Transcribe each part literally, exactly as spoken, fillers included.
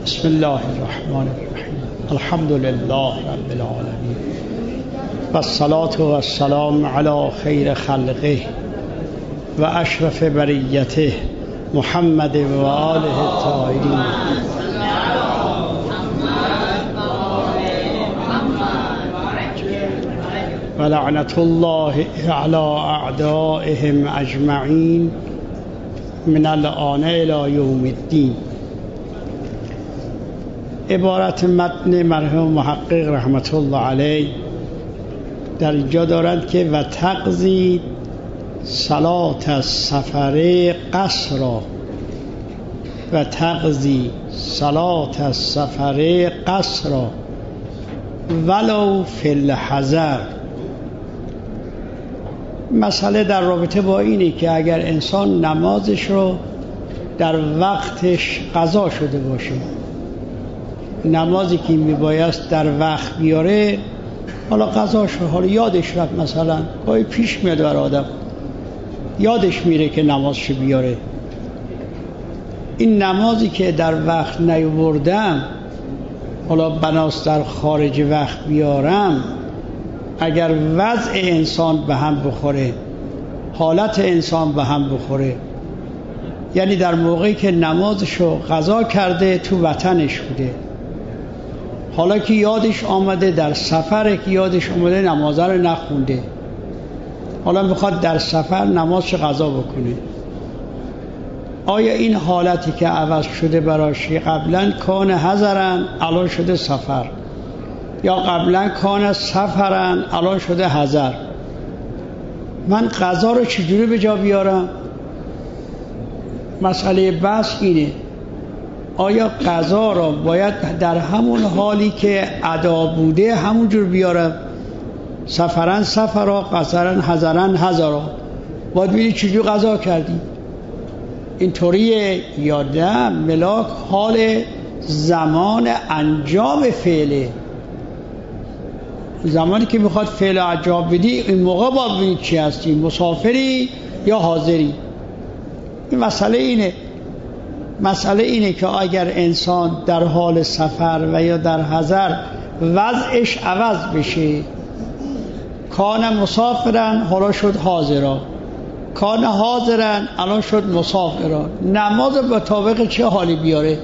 بسم الله الرحمن الرحیم. الحمد لله رب العالمین و الصلاة و السلام علی خیر خلقه و اشرف بریته محمد و آله الطاهرین. و لعنت الله علی اعدائهم اجمعین من الآن الی یوم الدین. عبارت متن مرحوم محقق رحمت الله علیه در اینجا دارند که و تقضی صلات السفر قصرا و تقضی صلات السفر قصرا ولو فی الحضر. مسئله در رابطه با اینه که اگر انسان نمازش رو در وقتش قضا شده باشه، نمازی که میبایست در وقت بیاره حالا قضا شد، حالا یادش رفت، مثلا گاهی پیش میاد بر آدم یادش میره که نمازشو بیاره، این نمازی که در وقت نیاوردم حالا بناست در خارج وقت بیارم، اگر وضع انسان به هم بخوره، حالت انسان به هم بخوره، یعنی در موقعی که نمازشو قضا کرده تو وطنش بوده، حالا که یادش آمده در سفره که یادش آمده نمازه رو نخونده، حالا میخواد در سفر نمازش قضا بکنه، آیا این حالتی که عوض شده براش قبلا کان حضرن الان شده سفر، یا قبلا کان سفرن الان شده حضر، من قضا رو چجوری به جا بیارم؟ مسئله بحث اینه، آیا قضا را باید در همون حالی که ادا بوده همون جور بیارم؟ سفرن سفرا، قصرن حضرن حضرا، باید ببینی چجور قضا کردی، اینطوریه یا نه ملاک حال زمان انجام فعله، زمانی که میخواد فعل انجام بدی این موقع باید ببینی چی هستی، مسافری یا حاضری. این مسئله اینه مسئله اینه که اگر انسان در حال سفر و یا در حضر وضعش عوض بشه، کان مسافرن حالا شد حاضرا، کان حاضرن الان شد مسافرا، نماز به طابق چه حالی بیاره؟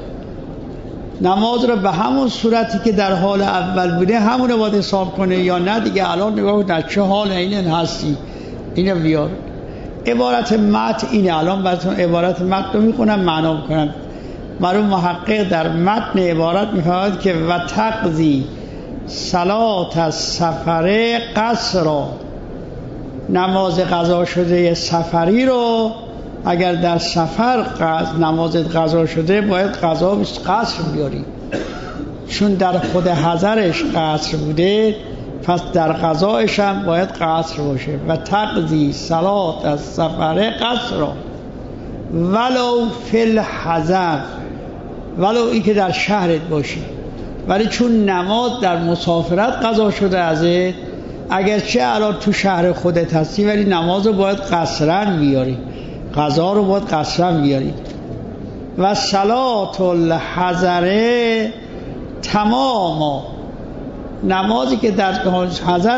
نماز رو به همون صورتی که در حال اول بوده همون رو باید حساب کنه یا نه دیگه الان نگاه در چه حال این هستی اینو بیار. عبارت متن اینه، الان براتون عبارت متن رو میخونم معنا میکنم. مرحوم محقق در متن عبارت میفرماید که و تقضی صلات السفر قصرا، نماز قضا شده سفری رو اگر در سفر قضا نمازت قضا شده باید قضا قصر بیاری، چون در خود حضرش قصر بوده پس در قضایش هم باید قصر باشه. و تقضی صلات از سفر قصر ولو فی الحضر، ولو این که در شهرت باشی، ولی چون نماز در مسافرت قضا شده ازت، اگرچه الان تو شهر خودت هستی ولی نماز رو باید قصرن بیاری، قضا رو باید قصرن بیاری. و صلات الحضر تماما، نمازی که در حضر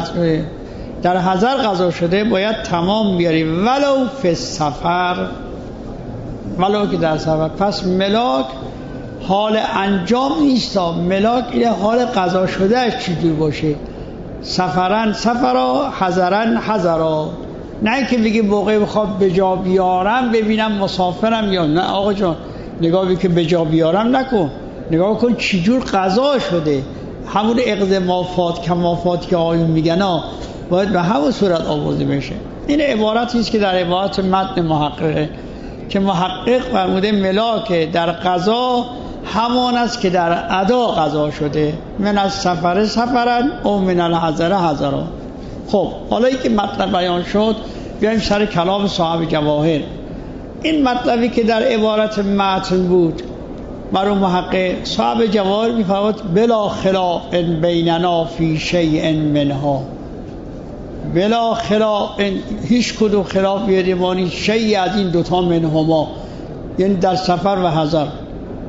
در حضر قضا شده باید تمام بیاری، ولو فی السفر، ولو که در سفر. پس ملاک حال انجام نیست، ملاک این حال قضا شده اش چجور باشه، سفرن سفرا حضرن حضرا، نه که بگی موقعی بخواد به جا بیارم ببینم مسافرم یا نه. آقا جان نگاه بی که به جا بیارم نکن، نگاه کن چجور قضا شده، همون اقدمافات کمافات که آیون میگن ها باید به همون صورت آورده بشه. این عبارتی است که در عبارت متن محققه که محقق فرموده ملاک در قضا همان است که در ادا قضا شده، من از سفر سفرن او من الحضر حضرا. خب حالا این که مطلب بیان شد بیایم سر کلام صاحب جواهر. این مطلبی که در عبارت متن بود مرحوم محقق صاحب جواهر می‌فرماید بلا خلاف بیننا فی شیء منها، بلا خلاف، هیچ کدوم خلاف بیادمانی شیء از این دوتا منهما، یعنی در سفر و حضر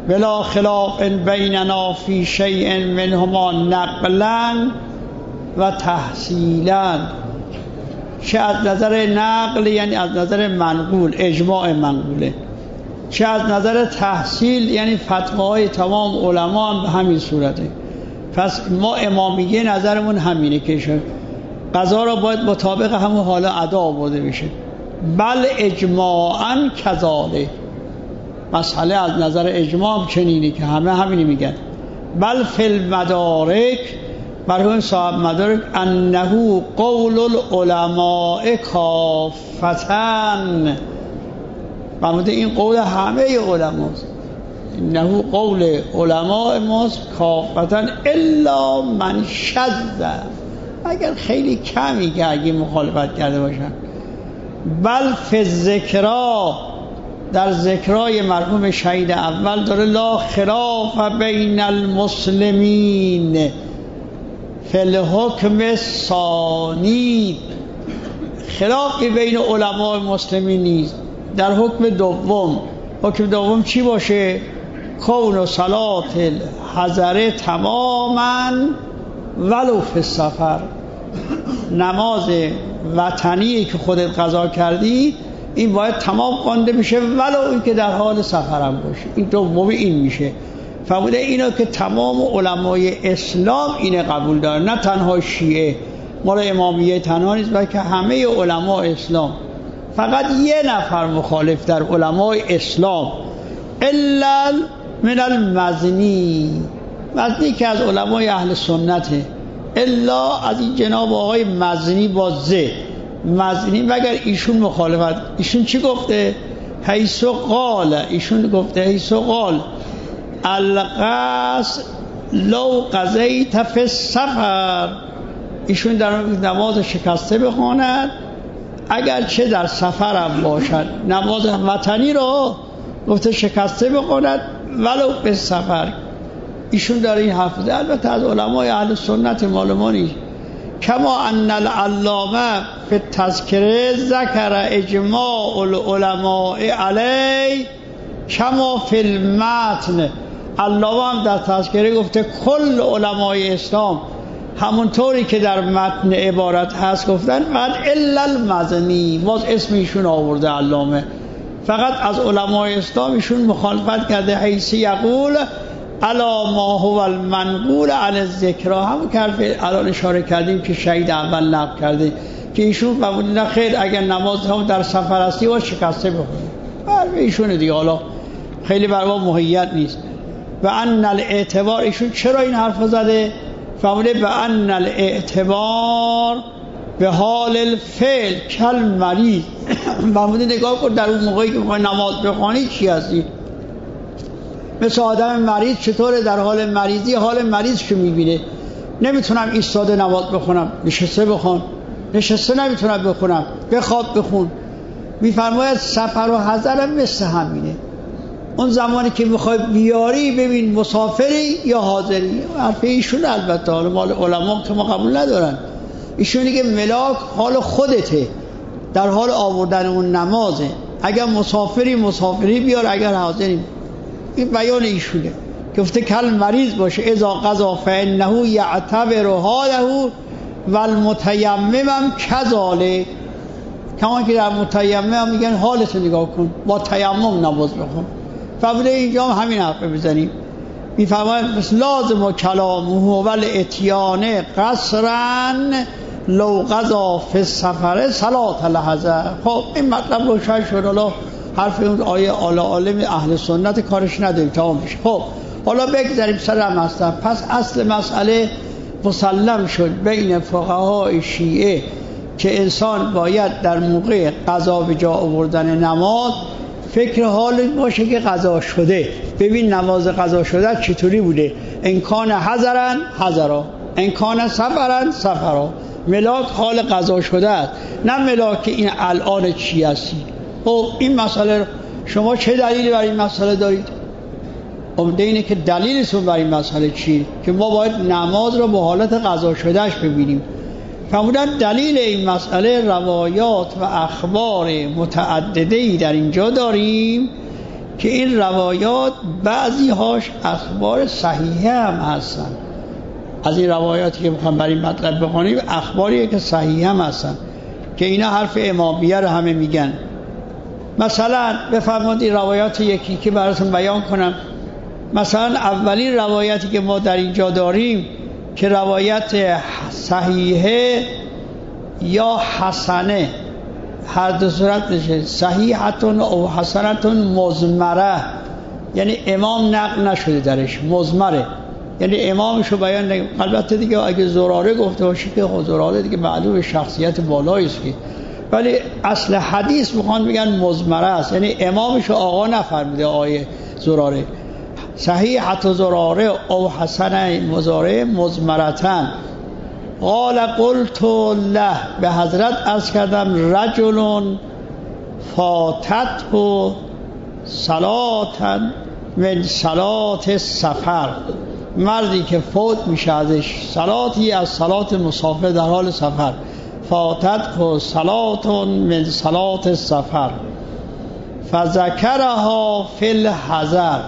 بلا خلاف بیننا فی شیء منهما نقلا و تحصیلا. چه از نظر نقل یعنی از نظر منقول، اجماع منقوله، چه از نظر تحصیل یعنی فتواهای تمام علما هم به همین صورته. پس ما امامیه نظرمون همینه که قضا را باید مطابق همون حالا ادا آورده بشه. بل اجماعاً کذالک، مسئله از نظر اجماع چنینه که همه همینی میگن. بل فی المدارک، برای صاحب مدارک، انه قول العلماء کافةً، فرموده این قول همه علماست، انه قول علماء ماست کافةً الا من شذ، اگر خیلی کمی که اگه مخالفت کرده باشن. بل فی الذکرا، در ذکرای مرحوم شهید اول داره لا خلاف بین المسلمین فی الحکم الثانی، خلافی بین علماء مسلمین نیست در حکم دوم. حکم دوم چی باشه؟ کون و صلات الحضر تماما ولو فی السفر، نماز وطنی که خودت قضا کردی این باید تمام خوانده بشه ولو این که در حال سفرم باشه. این دومی این میشه. فرموده اینا که تمام علمای اسلام اینه قبول دارن، نه تنها شیعه، مال امامیه تنها نیست بلکه همه علمای اسلام. فقط یه نفر مخالف در علمای اسلام، الا من المزنی، مزنی که از علمای اهل سنته، الا از این جناب آقای مزنی با زه مزنی، مگر ایشون مخالفت. ایشون چی گفته؟ حیث قال، ایشون گفته حیث قال القصد لو قضیت فی السفر، ایشون در نماز شکسته بخواند اگر چه در سفرم باشد. نماز وطنی رو گفته شکسته بخواند ولو به سفر. ایشون داره این حرف زده. البته از علمای اهل سنت معلومانی کما ان العلامه فی التذکره ذکر اجماع العلماء علی کما فی المتن، علامه هم در تذکره گفته کل علمای اسلام همونطوری که در متن عبارت هست گفتن، فقط الا المزنی، باز اسم ایشون آورده علامه، فقط از علمای اسلام ایشون مخالفت کرده. حیث یقول الا ما هو المنقول علی الذکر، هم که الان اشاره کردیم که شهید اول نقل کرده که ایشون فرمودن نه خیر، اگر نماز هم در سفر هستی و شکسته بخونید. بر ایشون دیگه حالا خیلی بر ما مهیت نیست. و ان الاعتبار، ایشون چرا این حرف زده؟ فرموده به ان الاعتبار به حال الفعل کل مریض، فرموده نگاه کن در اون موقعی که میخوای نماز بخوانی چی هستی، مثل آدم مریض چطوره در حال مریضی حال مریضشو میبینه. نمیتونم ایستاده نماز بخونم، نشسته بخون، نشسته نمیتونم بخونم، بخواب بخون. میفرماید سفر و حضرم مثل همینه. اون زمانی که میخوای بیاری ببین مسافری یا حاضری. حرف ایشون البته حالا مال علما که ما قبول ندارن. ایشون دیگه ملاک حال خودته، در حال آوردن اون نمازه. اگر مسافری مسافری بیار، اگر حاضری. این بیان ایشونه. گفته کل مریض باشه اذا قضا فانه یعتبر حاله و المتیمم هم کذالک، کما که در متیمم هم میگن حالتو نگاه کن، با تیمم نماز بخون. فرموده اینجا هم همین حرف بزنیم. میفرماید بس لازم و کلامه ول اتیان قصرن لو قضا فی السفر صلات الحضر. خب این مطلب روشن شد. حالا حرف اون آیه آل عالم اهل سنت کارش نداریم، تمام میشه. خب حالا بگذاریم سر مسئله. پس اصل مسئله مسلم شد بین فقهای شیعه که انسان باید در موقع قضا به جا آوردن نماز فکر حال باشه که قضا شده. ببین نماز قضا شده چطوری بوده. انکان حضرن حضرا، انکان سفرن سفرا. ملاک حال قضا شده است، نه ملاک این الان چی هستی. خب این مسئله شما چه دلیلی برای این مسئله دارید؟ عمده اینه که دلیلتون برای این مسئله چیه؟ که ما باید نماز رو به حالت قضا شدهش ببینیم. فرمودن دلیل این مسئله روایات و اخبار متعدده‌ای در اینجا داریم که این روایات بعضی هاش اخبار صحیحه هم هستن. از این روایاتی که میخوام برای مطلب بخونیم اخباریه که صحیح هم هستن که اینا حرف امامیه رو همه میگن. مثلا بفرمایید این روایات یکی که براتون بیان کنم. مثلا اولین روایتی که ما در اینجا داریم که روایت صحیحه یا حسنه، هر دو صورت نشه، صحیحتون او حسنتون مزمره، یعنی امام نقل نشده درش، مزمره یعنی امامشو بیان نگه. البته دیگه اگه زراره گفته باشه که خود زراره دیگه معلوم شخصیت بالایی است که، ولی اصل حدیث میخوان بگن مزمره است، یعنی امامشو آقا نفرموده آیه زراره. صحیحت زراره او حسن مزاره مزمرتن. قال قلت له، به حضرت عرض کردم رجل فاتته صلاة من صلاة سفر، مردی که فوت میشه ازش صلاتی از صلات مسافر در حال سفر، فاتته صلاة من صلاة سفر فذکرها فی الحضر،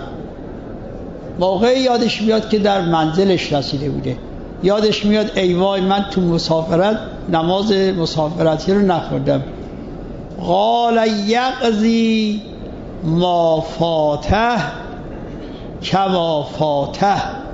موقعی یادش میاد که در منزلش رسیده بوده، یادش میاد ای وای من تو مسافرت نماز مسافرتی رو نخوردم. قال یقضی ما فاته کما فاته،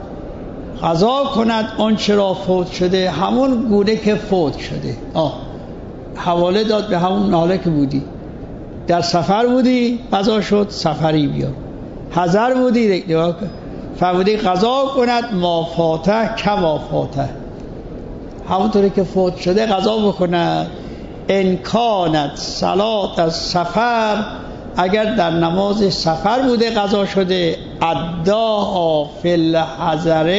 قضا کند آن چرا فوت شده همون گونه که فوت شده. آه حواله داد به همون حاله که بودی، در سفر بودی قضا شد سفری بیا، حضر بودی فرموده قضا کند ما فاته کما فاته، همونطوری که فوت شده قضا بکند. ان کانت صلات از سفر، اگر در نماز سفر بوده قضا شده، اداها فی الحضر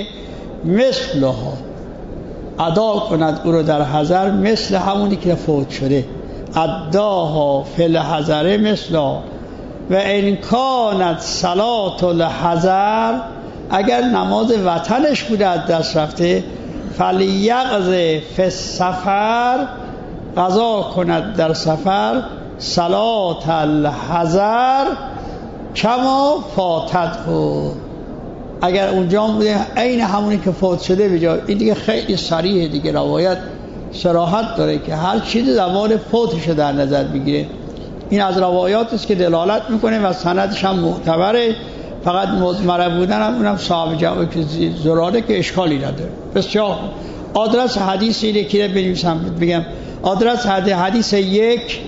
مثلها، ادا کند او رو در حضر مثل همونی که فوت شده، اداها فی الحضر مثلها. و ان کانت صلات الحضر، اگر نماز وطنش بوده از دست رفته، فلیقض فی السفر، قضا کند در سفر صلات الحضر کما فاتت ها، اگر اونجا بوده عین همونی که فوت شده بجا. این دیگه خیلی صریحه دیگه، روایت صراحت داره که هر چیز زمان فوتش در نظر بگیره. این از روایات است که دلالت میکنه و سندش هم معتبره، فقط مزمره بودن هم اونم صاحب جواب که زراره که اشکالی نداره. بسیار آدرس حدیث اینه که بنویسم بگم، آدرس حدیث یک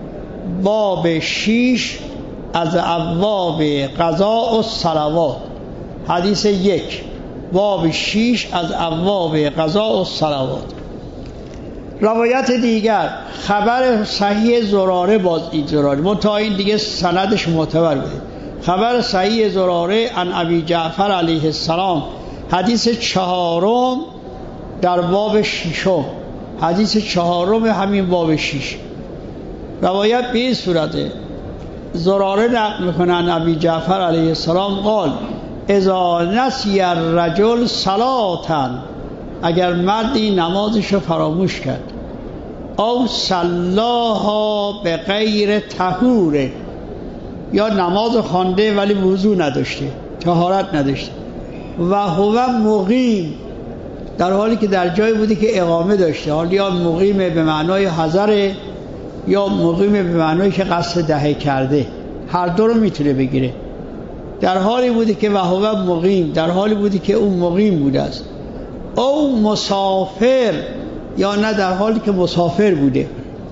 باب شیش از ابواب قضاء و صلوات، حدیث یک باب شیش از ابواب قضاء و صلوات. روایت دیگر خبر صحیح زراره، باز این زراره منتها این دیگه سندش معتبر بوده. خبر صحیح زراره عن ابی جعفر علیه السلام، حدیث چهارم در باب ششم، حدیث چهارم همین باب شش. روایت به این صورته، زراره نقل میکنن ابی جعفر علیه السلام قال اذا نسی الرجل صلاة، اگر مردی نمازشو فراموش کرد، او صلاها به غیر طهور، یا نماز خوانده ولی وضو نداشته، طهارت نداشته، و هو مقیم، در حالی که در جایی بوده که اقامه داشته، حالا یا مقیم به معنای حضر یا مقیم به معنای که قصد دهه کرده، هر دو رو میتونه بگیره. در حالی بوده که و هو مقیم، در حالی بوده که اون مقیم بوده است. او مسافر، یا نه در حالی که مسافر بوده.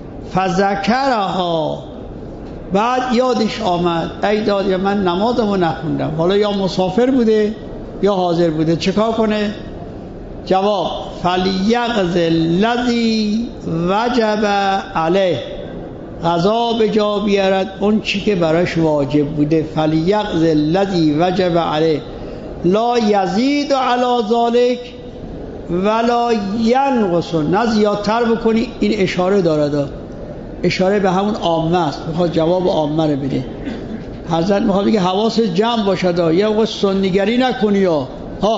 فذکرها، بعد یادش آمد ای داد یا من نمازمو نخوندم، حالا یا مسافر بوده یا حاضر بوده، چیکار کنه؟ جواب فلیقض الذی وجب علیه، قضا به جا بیارد اون چی که براش واجب بوده. فلیقض الذی وجب علیه لا یزید علی ذلک ولا ینقص، نه زیادتر بکنی. این اشاره دارد، اشاره به همون عامه است، میخواد جواب عامه رو بده. حضرت میخواد بگه حواس جمع باشد، یه وقت سنیگری نکنی، ها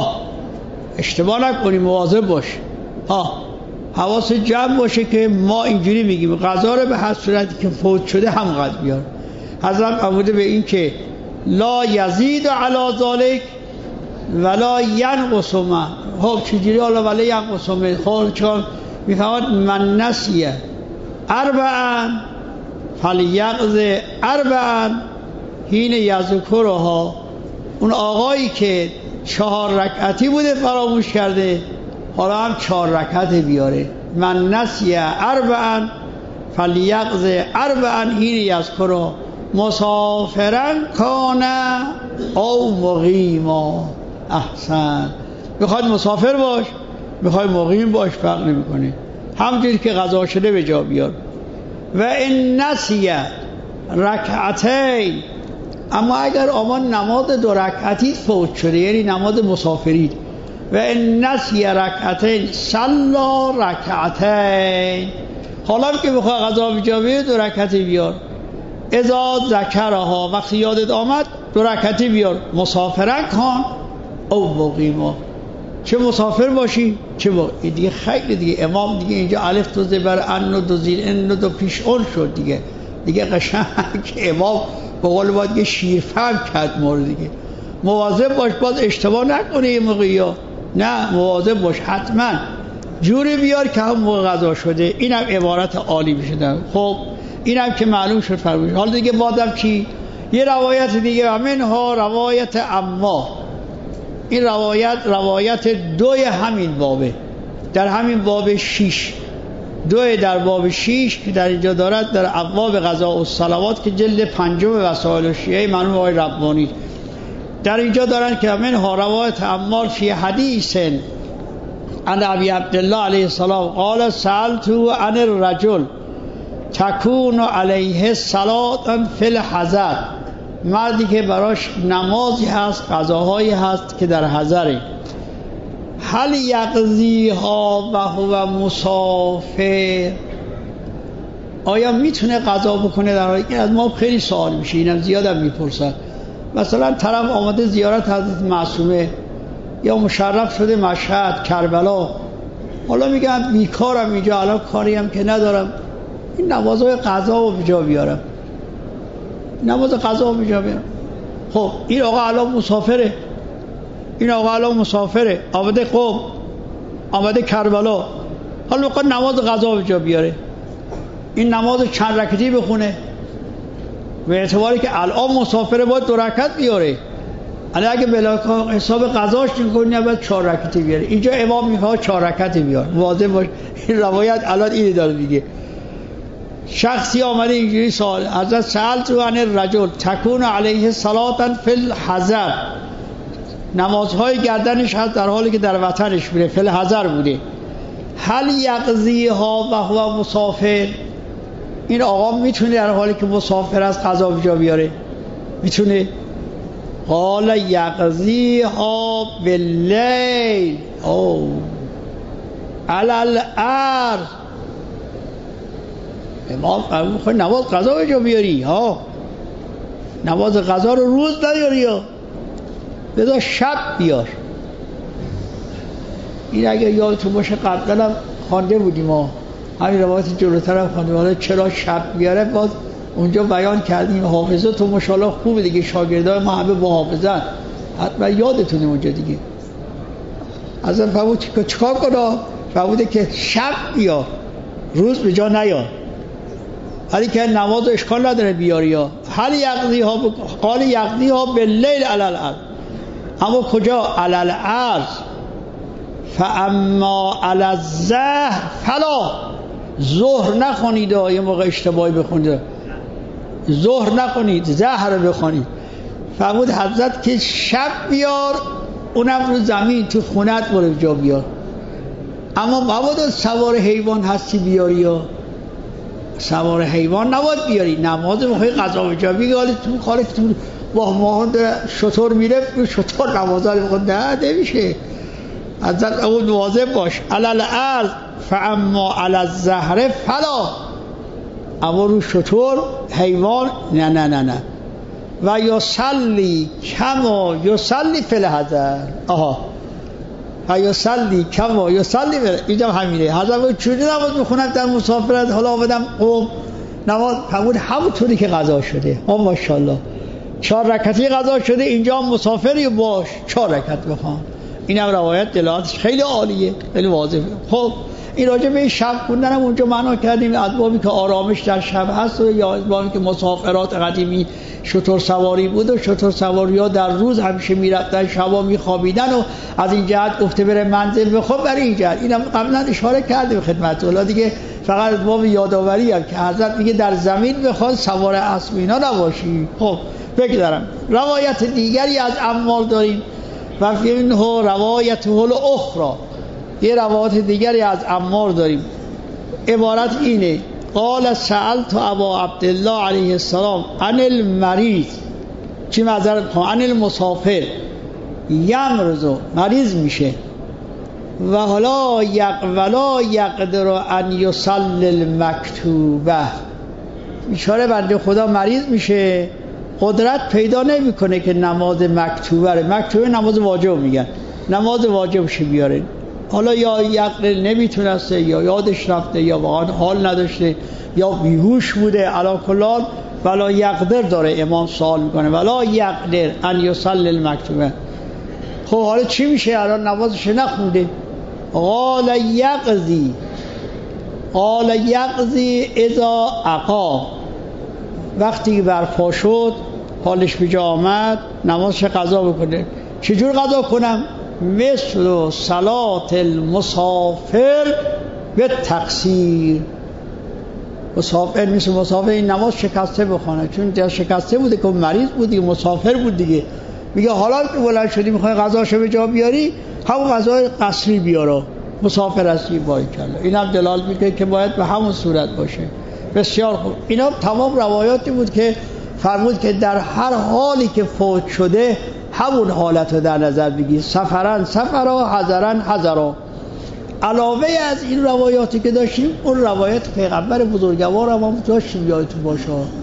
اشتباه نکنی، مواظب باش، ها حواس جمع باشه که ما اینجوری میگیم قضا رو به هر صورتی که فوت شده هم قد بیار. حضرت فرموده به این که لا یزید علی ذلک ولا ینقص ما. خب چجوری حالا ولا ینقص ما؟ خب چون میفهمد من نسیه اربعا فلیقض اربعا حین یذکرها. اون آقایی که چهار رکعتی بوده فراموش کرده، حالا هم چهار رکعت بیاره. من نسیه اربعا فلیقض اربعا حین یذکرها مسافرا کان او مقیما. احسن. میخواد مسافر باش، میخواد مقیم باش، فرق نمیکنه، همونجوری که قضا شده به جا بیار. و این نسیه رکعتین، اما اگر آمان نماز دو رکعتی فوت شده، یعنی نماز مسافرید، و این نسیه رکعتین صلا رکعتین، حالا که بخواه قضا به جا بیار دو رکعتی بیار. اذا ذکرها، وقتی یادت آمد دو رکعتی بیار. مسافرن کان او مقیما، چه مسافر باشی چه مقیم. دیگه خیلی دیگه امام دیگه اینجا الف دو زبر ان و دو زیر ان و دو پیش اون شد دیگه. دیگه قشنگ که امام به قول ما دیگه شیرفهم کرد مورد دیگه. مواظب باش باز اشتباه نکنه یه موقعی ها. نه مواظب باش حتما جوری بیار که هم موقع قضا شده. اینم عبارت عالی بشدن. خب اینم که معلوم شد فرموش. حالا دیگه بازم چی؟ یه روایت دیگه و منها روایت اما. این روایت روایت دوی همین بابه، در همین باب شیش، دوی در باب شیش که در اینجا دارد در ابواب قضاء الصلوات که جلد پنجم وسائل شیعه مرحوم آقای ربانی در اینجا دارن که منها روایت عمار فی حدیث عن ابی عبدالله علیه السلام قال سألت عن الرجل تکون علیه صلاة فی الحضر، مردی که براش نمازی هست، قضاهایی هست که در حضره. هل یقضیها و هو مسافر، آیا میتونه قضا بکنه در حالی که؟ از ما خیلی سوال میشه، اینم زیادم میپرسن. مثلا طرف آمده زیارت حضرت معصومه یا مشرف شده مشهد کربلا، حالا میگم بیکارم اینجا الان کاری هم که ندارم، این نمازهای قضا رو به جا بیارم، نماز قضا رو به جا بیارم. خب این آقا الان مسافره، این آقا الان مسافره، آمده قم، آمده کربلا، حالا میخواد نماز قضا به جا بیاره. این نماز چند رکعتی بخونه؟ به اعتباری که الان مسافره باید دو رکعت بیاره، الان اگه بلا حساب قضاش نکنه باید چهار رکعتی بیاره. اینجا امام میخواد چهار رکعتی بیار. واضح باش این روایت الان اینی داره میگه. شخصی آمده اینجوری سوال، حضرت سألت عن الرجل تکون علیه صلاة فی الحضر، نمازهای گردنش هست در حالی که در وطنش بوده، فی الحضر بوده. هل یقضیها و هو مسافر، این آقا میتونه در حالی که مسافر است قضا به جا بیاره؟ میتونه؟ قال یقضیها باللیل او علی الارض، امام فرمود خواهی نماز قضا به جا بیاری ها، نماز قضا رو روز نیاری ها، بذار شب بیار. این اگر یادتون باشه قبلا هم خوانده بودیم ما، همین روایت جلوتر هم خوانده بودیم، چرا شب بیاره باز اونجا بیان کردیم. حافظه تو ماشاءالله خوبه دیگه، شاگردای ما همه با حافظن، حتما یادتونه اونجا دیگه. اصلا فرمود چیکار کنه؟ فرموده که شب بیار، روز به جا نیار، ولی که نماز اشکال نداره بیاری ها. حال یقضی ها ب... قال یقضی ها باللیل علی الارض، اما کجا؟ علی الارض. فاما علی الظهر فلا، ظهر نخونید، یه موقع اشتباهی بخونید، ظهر نخونید، ظهر بخونید. فرمود حضرت که شب بیار، اونم رو زمین تو خونت برو جا بیار، اما مبادا سوار حیوان هستی بیاری یا سوار حیوان نباید بیاری. نماز بخوای قضا به جا بیاری، تو خاله تو با ماهان شطور میره شطور نمازها رو بخون، نه نمیشه. حضرت اون مواظب باش. علی الارض فاما علی الظهر فلا، اما رو شطور حیوان نه نه نه نه. و یصلی کما یصلی فی الحضر، آها و یصلی کما یصلی، اینجا همینه. حضرت چون نماز میخونن در مسافرت، حالا آمدم قم نماز فرمود همونطوری که قضا شده. آه ماشاءالله. چهار رکعتی قضا شده، اینجا مسافری باش چهار رکعت بخوان. این هم روایت دلالتش خیلی عالیه، خیلی واضحه. خب این راجع به شب خوندن هم اونجا معنا کردیم، اسبابی که آرامش در شب هست و یا اسبابی که مسافرات قدیمی شتر سواری بود و شتر سواری ها در روز همیشه میرفتن شبا میخوابیدن و از این جهت گفته بره منزل بخواب. برای این جهت اینم قبلا اشاره کردیم خدمت الله دیگه، فقط اسباب یادآوری هم که حضرت میگه در زمین بخواد سوار اسب اینا نباشی. خب بگذارم روایت دیگری از عمار داریم و فینه روایت هل اخرى، یه روایت دیگری از عمار داریم. عبارت اینه: قال سألت ابا عبدالله علیه السلام عن المریض، چی معذرت خواهم، عن المسافر یمرض، مریض میشه و حالا یک ولا یقدر ان یصلی المکتوبه، اشاره بنده خدا مریض میشه قدرت پیدا نمیکنه که نماز مکتوبه رو، مکتوبه نماز واجب میگن، نماز واجبش بیاره. حالا یا یقدر نمیتونسته یا یادش رفته یا واقعا حال نداشته یا بیهوش بوده، علی کل حال ولا یقدر داره امام سوال میکنه ولا یقدر ان یصلی المکتوبه. خب حالا چی میشه؟ الان نمازش نخونده. قال یقضی، قال یقضی اذا عقا، وقتی برپا شد حالش به جا آمد نمازش قضا بکنه. چجور قضا کنم؟ مثل صلات المسافر به تقصیر، مسافر مثل مسافر این نماز شکسته بخونه، چون در شکسته بوده که مریض بود دیگه، مسافر بود دیگه. میگه حالا که بلند شدی میخوای قضاشو به جا بیاری، همون قضای قصری بیارا، مسافر هستی باید کلا. این هم دلالت میکنه که باید به همون صورت باشه. بسیار خوب. اینا تمام روایاتی بود که فرمود که در هر حالی که فوت شده همون حالت رو در نظر بگیر، سفرن سفرا، حضرن حضرا. علاوه از این روایاتی که داشتیم، اون روایت پیغمبر بزرگوار هم, هم داشتیم یادتون باشه.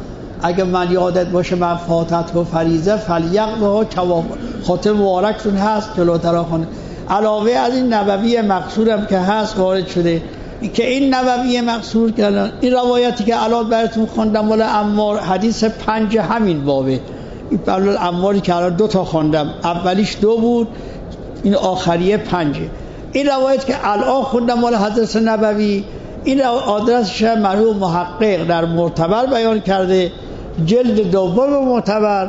اگه من یادت باشه من فاتت و فریضه فلیقضها کما، خاطر مبارکتون هست جلوتر خونه. علاوه از این نبوی مقصورم که هست وارد شده که این نبوی مقصور کردن. این روایتی که الان براتون خوندم مال عمار، حدیث پنج همین بابه. این بلال عماری که الان دو تا خوندم، اولیش دو بود، این آخریه پنجه. این روایت که الان خوندم مال حضرت نبوی، این آدرسش مرحوم محقق در معتبر بیان کرده، جلد دوم معتبر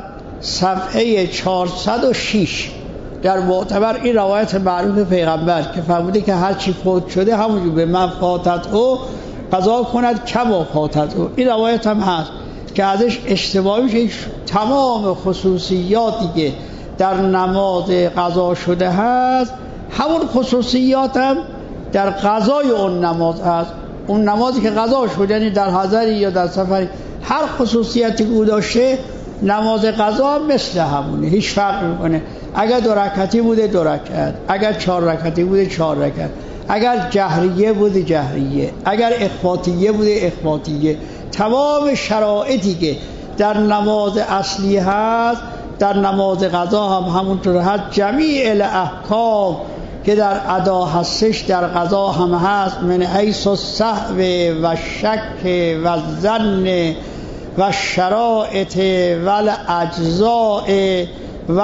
صفحه چهارصد و شش در معتبر. این روایت معروف پیغمبر که فرموده که هر چی فوت شده همونجور به من فاتت او قضا کند کما فاتت او. این روایت هم هست که ازش اشتباه میشه تمام خصوصیاتی که در نماز قضا شده هست همون خصوصیات هم در قضای اون نماز هست. اون نمازی که قضا شده، یعنی در حضری یا در سفری، هر خصوصیتی که او داشته نماز قضا هم مثل همونه، هیچ فرق میکنه. اگر دو رکعتی بوده دو رکعت، اگر چهار رکعتی بوده چهار رکعت، اگر جهریه بوده جهریه، اگر اخفاتیه بوده اخفاتیه. تمام شرایطی که در نماز اصلی هست در نماز قضا هم همونطور هست. جمیع الاحکام که در ادا هستش در قضا هم هست، من حیث السهو و شک و ظن و شرائط و الاجزاء و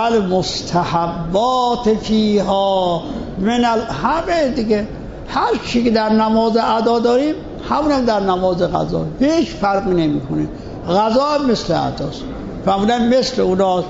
المستحبات فیها من همه دیگه، هر چی که در نماز ادا داریم همون هم در نماز قضا، هیچ فرقی نمیکنه. قضا هم مثل اداست، فهموندن مثل اوناست.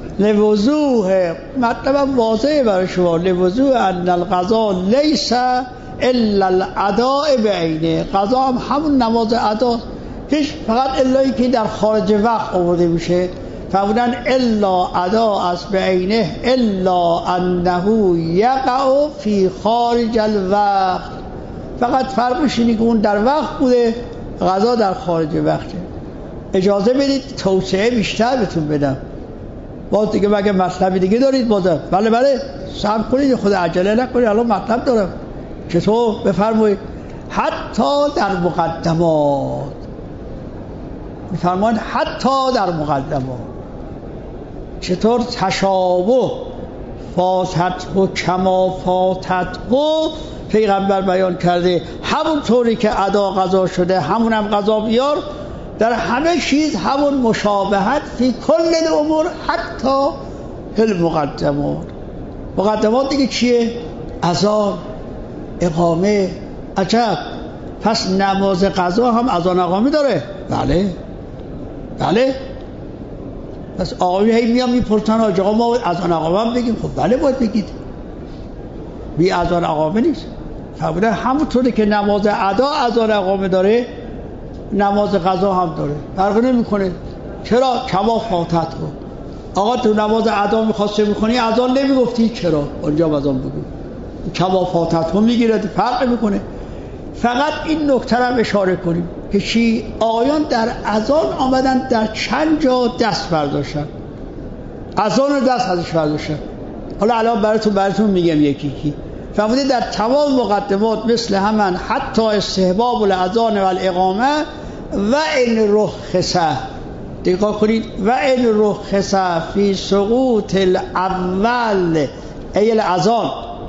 لوضوح مطلب واضحه برای شما، لوضوح ان القضا لیس الا الاداء بعینه، قضا هم همون نماز ادا، هیچ فقط الایی که در خارج وقت آورده میشه. فهموندن الا ادا از بعینه الا انه یقع فی خارج الوقت، فقط فرقش اینه که اون در وقت بوده، قضا در خارج وقته. اجازه بدید توسعه بیشتر بهتون بدم، باز دیگه مگه مطلب دیگه دارید؟ بازم بله بله صبر کنید، خود عجله نکنید، الان مطلب دارم. چطور؟ بفرمایید. حتی در مقدمات میفرمایند، حتی در مقدمات چطور تشابه فاتت و کما فاتت و پیغمبر بیان کرده، همون طوری که ادا قضا شده همون هم قضا بیار. در همه چیز همون مشابهت فی کل الامور حتی المقدمات. مقدمات دیگه چیه؟ اذان، اقامه. عجب، پس نماز قضا هم اذان اقامه داره؟ بله بله. پس آقایی هی میام میپرسن آقا ما اذان اقامه هم بگیم؟ خب بله باید بگید، بی اذان اقامه نیست. فرمودن همونطوری که نماز ادا اذان اقامه داره نماز قضا هم داره، فرق نمیکنه. چرا؟ کما فاتت کن. آقا تو نماز ادا میخواسته میکنی اذان نمیگفتی، چرا اونجا اذان بگو، کما فاتت کن میگیره، فرق میکنه. فقط این نکته رو اشاره کنیم که چی؟ آقایان در اذان آمدن در چند جا دست برداشتن، اذان رو دست ازش برداشتن. حالا الان براتون براتون میگم یکی کی. فرمودید در تمام مقدمات مثل همان حتی استحباب الاذان و الاقامه و ان رخص، دقت کنید، و ان رخص فی سقوط الاول ای الاذان،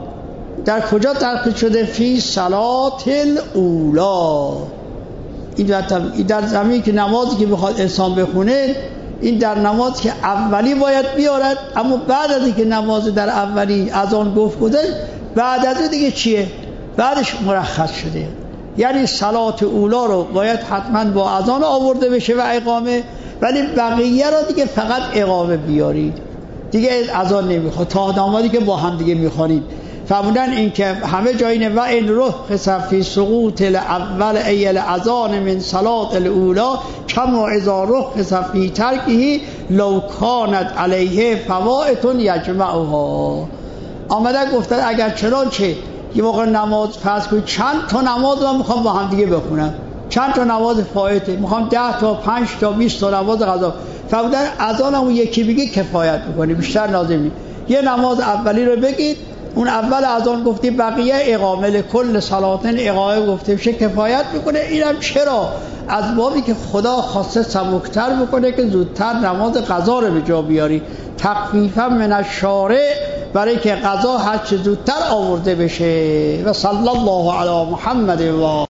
در کجا ترخیص شده؟ فی صلات الاولا. این در زمین که نمازی که بخواد انسان بخونه، این در نماز که اولی باید بیارد، اما بعد از اینکه نماز در اولی اذان گفت گذشت، بعد از دیگه چیه؟ بعدش مرخص شده. یعنی صلات اولا رو باید حتما با اذان آورده بشه و اقامه، ولی بقیه رو دیگه فقط اقامه بیارید، دیگه اذان نمیخواد تا نمازی که با هم دیگه میخوانید. فرمودن این که همه جایینه و این رخص فی سقوط الاول ای الاذان من صلات الاولا کما اذا رخص فی ترکه لو کانت علیه فوائت یجمعها. آمدن گفتن اگر چنانچه یه موقع نماز فرض کنید چند تا نماز رو میخوام با هم دیگه بخونم، چند تا نماز فایته، میخوام ده تا پنج تا بیست تا نماز قضا، فرمودن اذانمو یکی بگی کفایت میکنه، بیشتر لازم نیست. یه نماز اولی رو بگید، اون اول اذان گفتی، بقیه اقامه کل صلاتن اقامه گفته بشه، کفایت میکنه. اینم چرا؟ از بابی که خدا خواسته سبکتر بکنه که زودتر نماز قضا رو به جا بیاری، تخفیفا من الشارع، برای که قضا هر چه زودتر آورده بشه. و صلی الله علی محمد و